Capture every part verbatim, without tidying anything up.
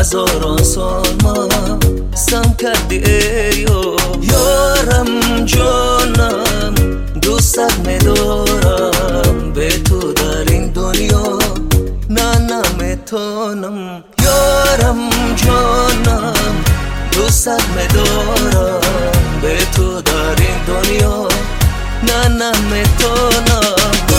هزاران سال ما سم کردی ایو یارم جانم، دوستت میدارم، به تو در این دنیا نه نمیتونم. یارم جانم، دوستت میدارم، به تو در این دنیا نه نمیتونم.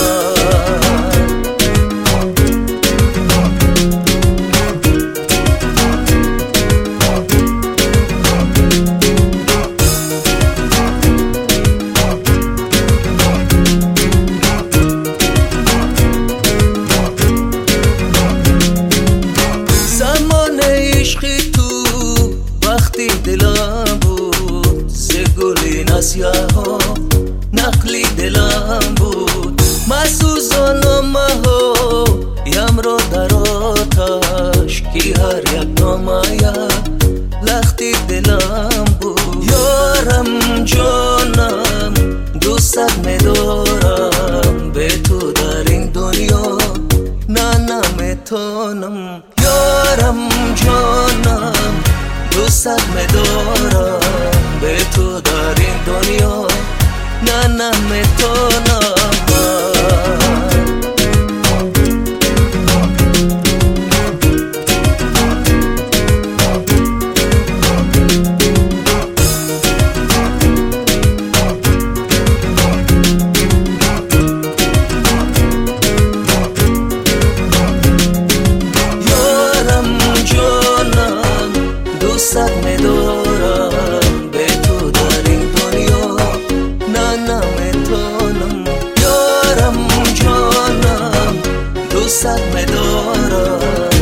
دلم بود زگولی نسیه ها نقلی دلم بود، مسوزانم ها یم را در آتش کی هر یک نامه لختی دلم بود. یارم جانم، دوستت میدارم، به تو در این دنیا نه نمیتونم. یارم جانم، دوستت میدارم، به تو در این دنیا نه نمیتونم. دوستت میدارم، به تو در این دنیا نه نمیتونم. یارم جانم، دوستت میدارم،